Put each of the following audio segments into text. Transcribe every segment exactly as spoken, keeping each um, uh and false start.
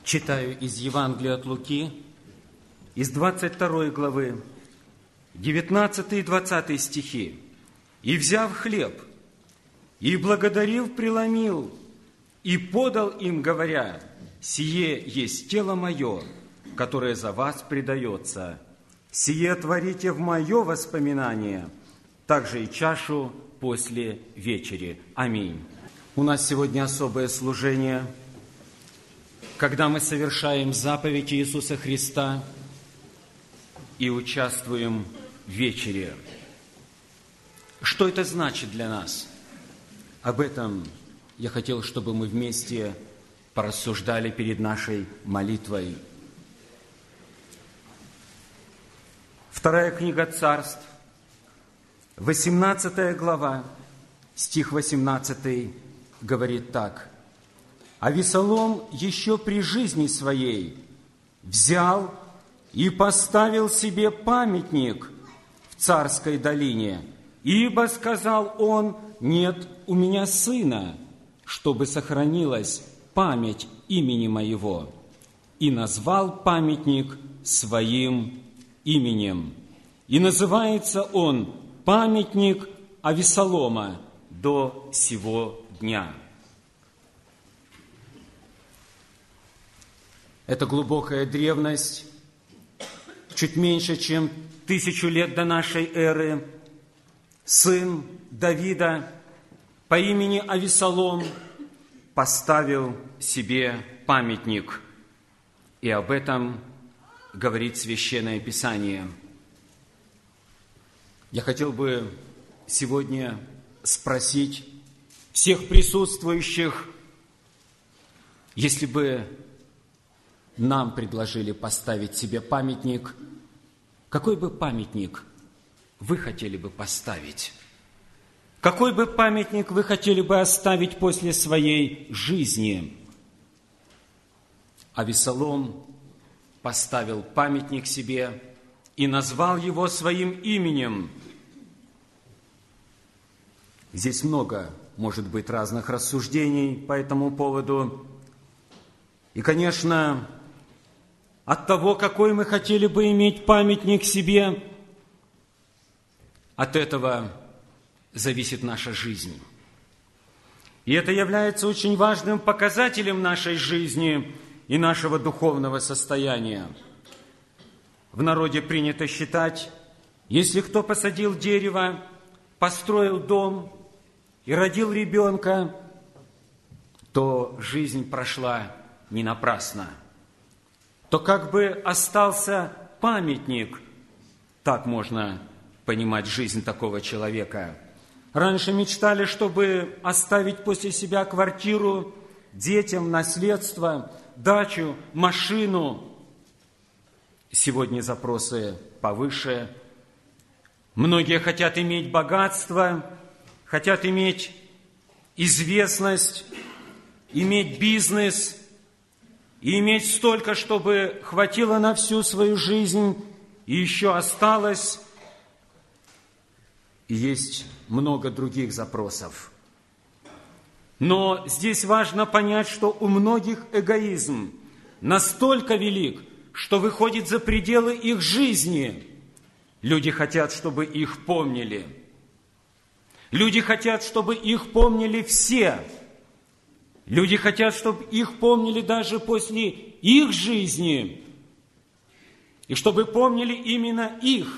Читаю из Евангелия от Луки, из двадцать второй главы, девятнадцатый и двадцатый стихи. «И, взяв хлеб, и, благодарив, преломил, и подал им, говоря: сие есть тело мое, которое за вас предается. Сие творите в мое воспоминание, также и чашу после вечери». Аминь. У нас сегодня особое служение, когда мы совершаем заповедь Иисуса Христа и участвуем в вечере. Что это значит для нас? Об этом я хотел, чтобы мы вместе порассуждали перед нашей молитвой. Вторая книга Царств, восемнадцатая глава, стих восемнадцатый, говорит так: «Авесолом еще при жизни своей взял и поставил себе памятник в Царской долине, ибо, сказал он, нет у меня сына, чтобы сохранилась память имени моего, и назвал памятник своим именем. И называется он памятник Авесолома до сего дня». Это глубокая древность, чуть меньше, чем тысячу лет до нашей эры. Сын Давида по имени Авесолом поставил себе памятник. И об этом говорит Священное Писание. Я хотел бы сегодня спросить всех присутствующих, если бы нам предложили поставить себе памятник, какой бы памятник вы хотели бы поставить? Какой бы памятник вы хотели бы оставить после своей жизни? Авесолом поставил памятник себе и назвал его своим именем. Здесь много, может быть, разных рассуждений по этому поводу. И, конечно, от того, какой мы хотели бы иметь памятник себе, от этого зависит наша жизнь. И это является очень важным показателем нашей жизни и нашего духовного состояния. В народе принято считать, если кто посадил дерево, построил дом и родил ребенка, то жизнь прошла не напрасно. То как бы остался памятник, так можно понимать жизнь такого человека. Раньше мечтали, чтобы оставить после себя квартиру, детям наследство, дачу, машину. Сегодня запросы повыше. Многие хотят иметь богатство, хотят иметь известность, иметь бизнес и иметь столько, чтобы хватило на всю свою жизнь и еще осталось. И есть много других запросов. Но здесь важно понять, что у многих эгоизм настолько велик, что выходит за пределы их жизни. Люди хотят, чтобы их помнили. Люди хотят, чтобы их помнили все. Люди хотят, чтобы их помнили даже после их жизни. И чтобы помнили именно их.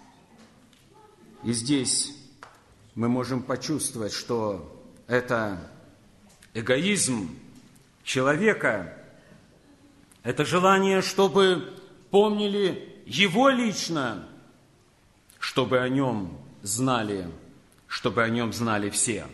И здесь мы можем почувствовать, что это эгоизм человека, это желание, чтобы помнили его лично, чтобы о нем знали, чтобы о нем знали все.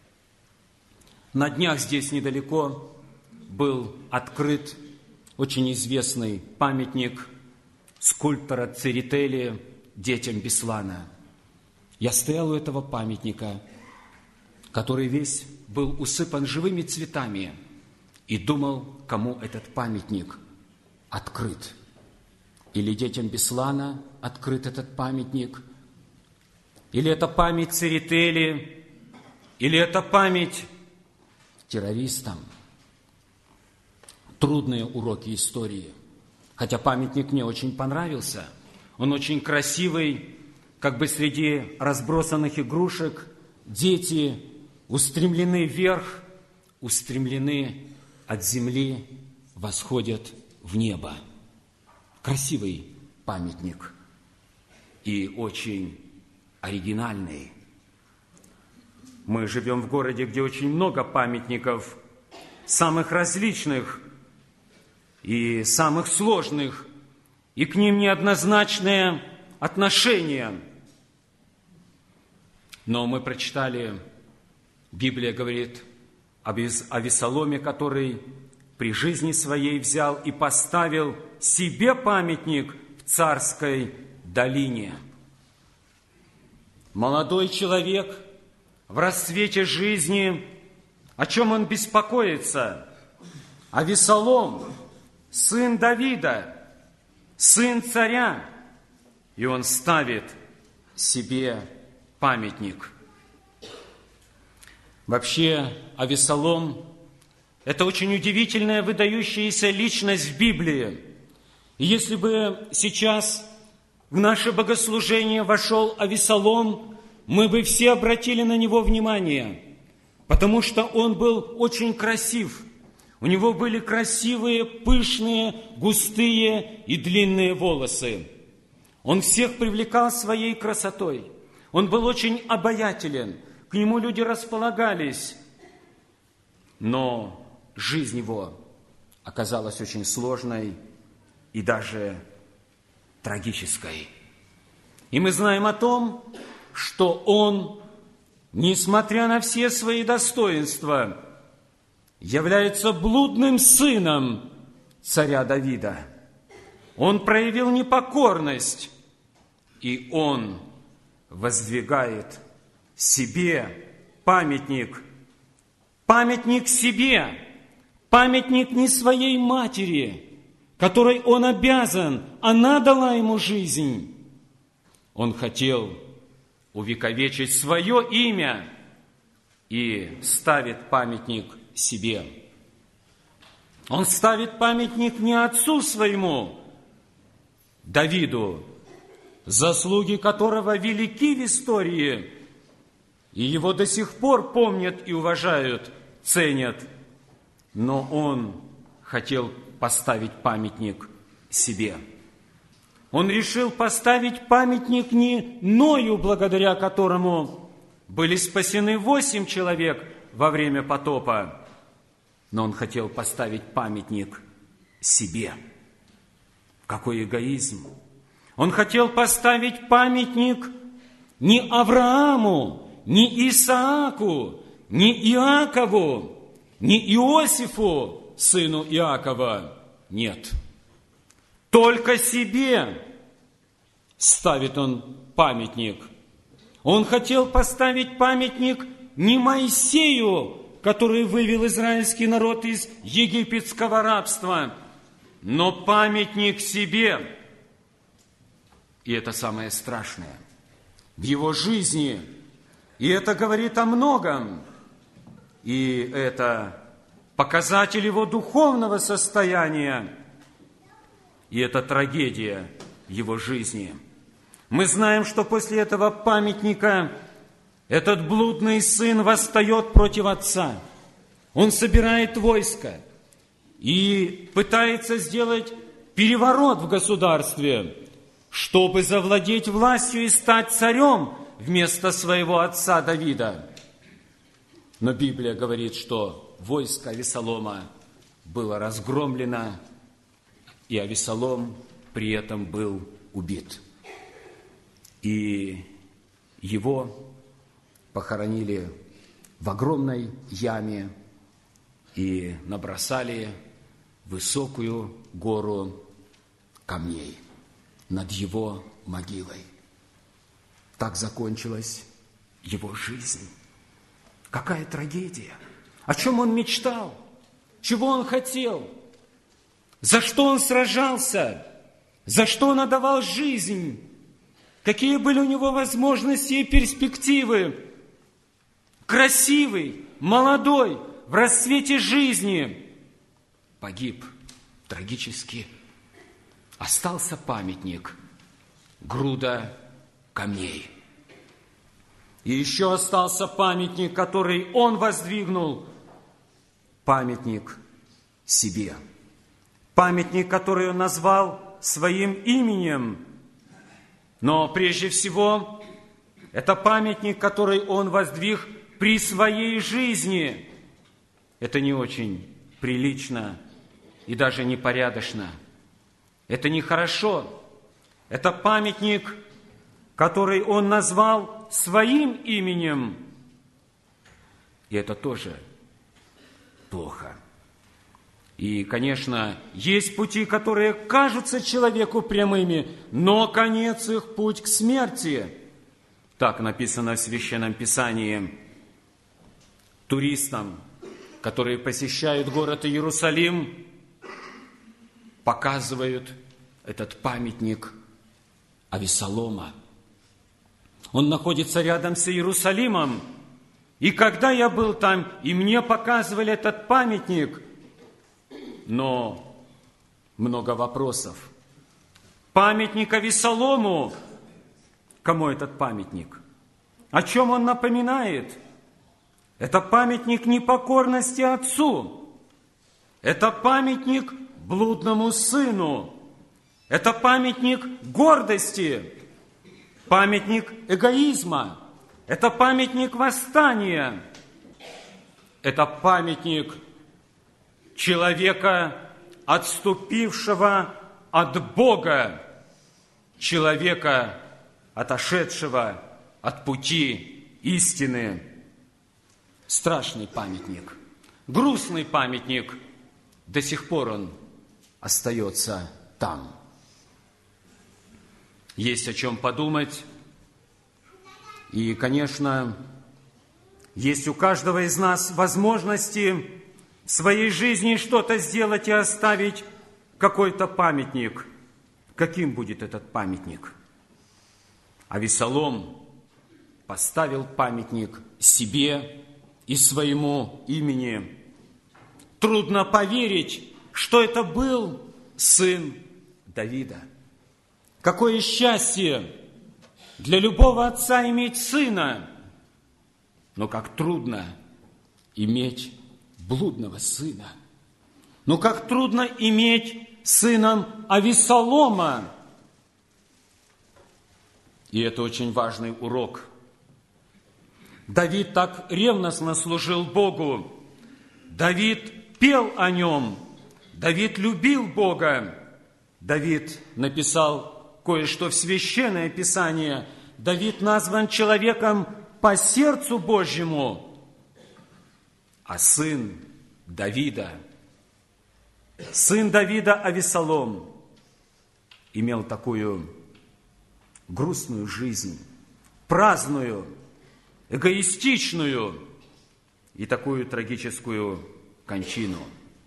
На днях здесь недалеко был открыт очень известный памятник скульптора Церетели детям Беслана. Я стоял у этого памятника, который весь был усыпан живыми цветами, и думал, кому этот памятник открыт. Или детям Беслана открыт этот памятник, или это память Церетели, или это память террористам. трудные уроки истории. Хотя памятник мне очень понравился. Он очень красивый, как бы среди разбросанных игрушек. Дети устремлены вверх, устремлены от земли, восходят в небо. Красивый памятник и очень оригинальный. Мы живем в городе, где очень много памятников, самых различных и самых сложных, и к ним неоднозначное отношение. Но мы прочитали, Библия говорит об Авессаломе, который при жизни своей взял и поставил себе памятник в царской долине. Молодой человек в расцвете жизни, о чем он беспокоится? Авессалом, сын Давида, сын царя, и он ставит себе памятник. Вообще, Авессалом – это очень удивительная, выдающаяся личность в Библии. И если бы сейчас в наше богослужение вошел Авессалом, мы бы все обратили на него внимание, потому что он был очень красив. У него были красивые, пышные, густые и длинные волосы. Он всех привлекал своей красотой. Он был очень обаятелен. К нему люди располагались. Но жизнь его оказалась очень сложной и даже трагической. И мы знаем о том, что он, несмотря на все свои достоинства, является блудным сыном царя Давида. Он проявил непокорность, и он воздвигает себе памятник. Памятник себе, памятник не своей матери, которой он обязан, она дала ему жизнь. Он хотел увековечить свое имя и ставит памятник себе. Он ставит памятник не отцу своему, Давиду, заслуги которого велики в истории, и его до сих пор помнят и уважают, ценят, но он хотел поставить памятник себе. Он решил поставить памятник не Ною, благодаря которому были спасены восемь человек во время потопа, но он хотел поставить памятник себе. Какой эгоизм! Он хотел поставить памятник не Аврааму, не Исааку, не Иакову, не Иосифу, сыну Иакова. Нет. Только себе ставит он памятник. Он хотел поставить памятник не Моисею, который вывел израильский народ из египетского рабства, но памятник себе. И это самое страшное в его жизни. И это говорит о многом. И это показатель его духовного состояния. И это трагедия его жизни. Мы знаем, что после этого памятника этот блудный сын восстает против отца. Он собирает войско и пытается сделать переворот в государстве, чтобы завладеть властью и стать царем вместо своего отца Давида. Но Библия говорит, что войско Авессалома было разгромлено, и Авессалом при этом был убит. И его похоронили в огромной яме и набросали высокую гору камней над его могилой. Так закончилась его жизнь. Какая трагедия! О чем он мечтал? Чего он хотел? За что он сражался? За что он отдавал жизнь? Какие были у него возможности и перспективы? Красивый, молодой, в расцвете жизни. Погиб трагически остался памятник, груда камней. И еще остался памятник, который он воздвигнул, памятник себе. Памятник, который он назвал своим именем. Но прежде всего, это памятник, который он воздвиг при своей жизни. Это не очень прилично и даже непорядочно. Это нехорошо. Это памятник, который он назвал своим именем. И это тоже плохо. И, конечно, есть пути, которые кажутся человеку прямыми, но конец их путь к смерти. Так написано в Священном Писании. Туристам, которые посещают город Иерусалим, показывают этот памятник Авессалома. Он находится рядом с Иерусалимом. И когда я был там, и мне показывали этот памятник, но много вопросов. Памятник Авессалому. Кому этот памятник? О чем он напоминает? Это памятник непокорности отцу. Это памятник блудному сыну. Это памятник гордости. Памятник эгоизма. Это памятник восстания. Это памятник человека, отступившего от Бога, человека, отошедшего от пути истины. Страшный памятник, грустный памятник, до сих пор он остается там. Есть о чем подумать, и, конечно, есть у каждого из нас возможности в своей жизни что-то сделать и оставить какой-то памятник. Каким будет этот памятник? Авессалом поставил памятник себе и своему имени. Трудно поверить, что это был сын Давида. Какое счастье для любого отца иметь сына, но как трудно иметь блудного сына. Но как трудно иметь сыном Авессалома. И это очень важный урок. Давид так ревностно служил Богу. Давид пел о нем. Давид любил Бога. Давид написал кое-что в Священное Писание. Давид назван человеком по сердцу Божьему. А сын Давида, сын Давида Авессалом, имел такую грустную жизнь, праздную, эгоистичную и такую трагическую кончину.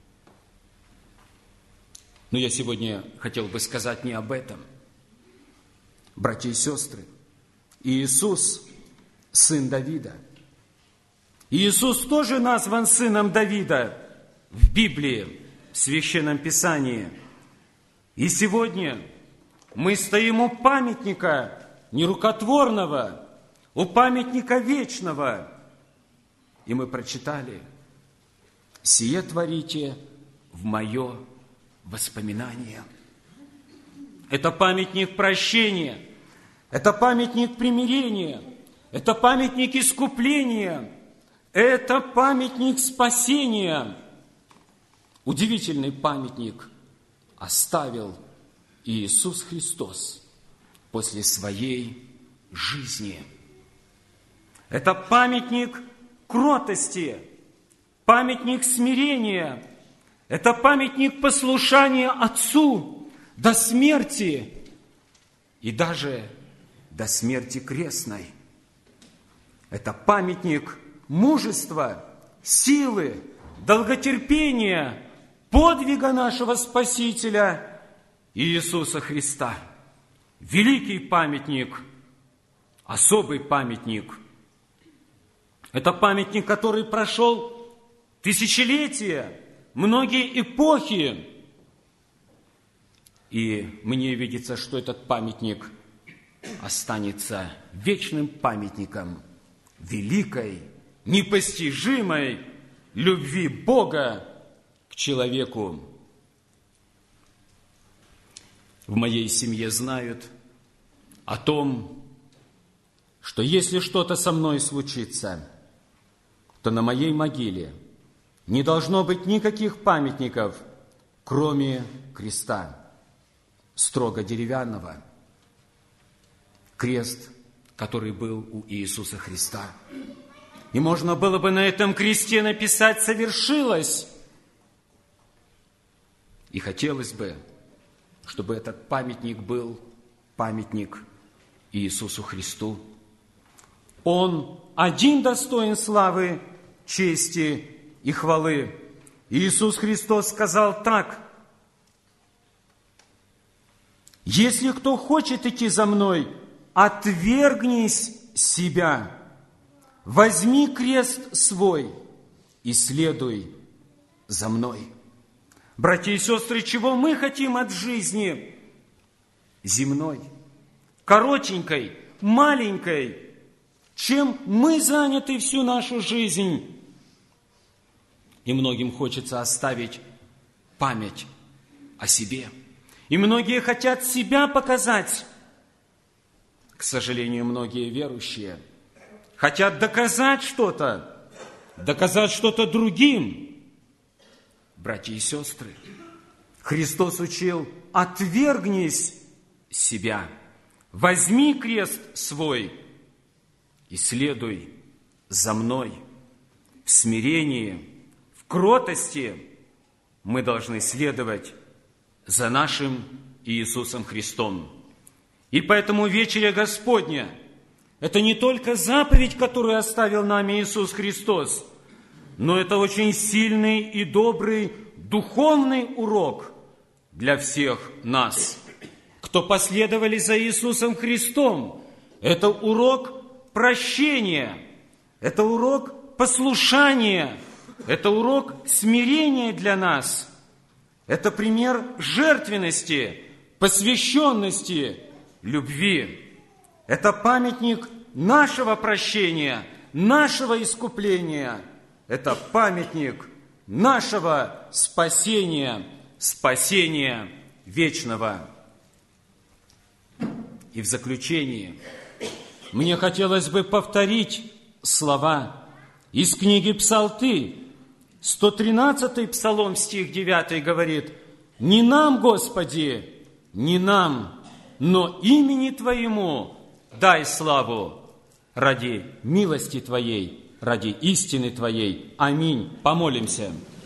Но я сегодня хотел бы сказать не об этом. Братья и сестры, Иисус – сын Давида. Иисус тоже назван сыном Давида в Библии, в Священном Писании. И сегодня мы стоим у памятника нерукотворного, у памятника вечного. И мы прочитали: «Сие творите в мое воспоминание». Это памятник прощения, это памятник примирения, это памятник искупления, это памятник спасения. Удивительный памятник оставил Иисус Христос после своей жизни. Это памятник кротости, памятник смирения, это памятник послушания Отцу до смерти и даже до смерти крестной. Это памятник мужества, силы, долготерпения, подвига нашего Спасителя Иисуса Христа. Великий памятник, особый памятник. Это памятник, который прошел тысячелетия, многие эпохи. И мне видится, что этот памятник останется вечным памятником великой, непостижимой любви Бога к человеку. В моей семье знают о том, что если что-то со мной случится, то на моей могиле не должно быть никаких памятников, кроме креста, строго деревянного, крест, который был у Иисуса Христа. И можно было бы на этом кресте написать «совершилось». И хотелось бы, чтобы этот памятник был памятник Иисусу Христу. Он один достоин славы, чести и хвалы. Иисус Христос сказал так: «Если кто хочет идти за Мной, отвергнись себя, возьми крест свой и следуй за Мной». Братья и сестры, чего мы хотим от жизни земной, коротенькой, маленькой, чем мы заняты всю нашу жизнь? И многим хочется оставить память о себе. И многие хотят себя показать. К сожалению, многие верующие хотят доказать что-то, доказать что-то другим. Братья и сестры, Христос учил: отвергнись себя, возьми крест свой и следуй за Мной. В смирении, в кротости мы должны следовать за нашим Иисусом Христом. И поэтому вечеря Господня – это не только заповедь, которую оставил нам Иисус Христос, но это очень сильный и добрый духовный урок для всех нас, кто последовали за Иисусом Христом. Это урок прощения, это урок послушания, это урок смирения для нас. Это пример жертвенности, посвященности, любви. Это памятник нашего прощения, нашего искупления. Это памятник нашего спасения, спасения вечного. И в заключение мне хотелось бы повторить слова из книги Псалты. сто тринадцатый Псалом, стих девятый говорит: «Не нам, Господи, не нам, но имени Твоему дай славу ради милости Твоей, ради истины Твоей». Аминь. Помолимся.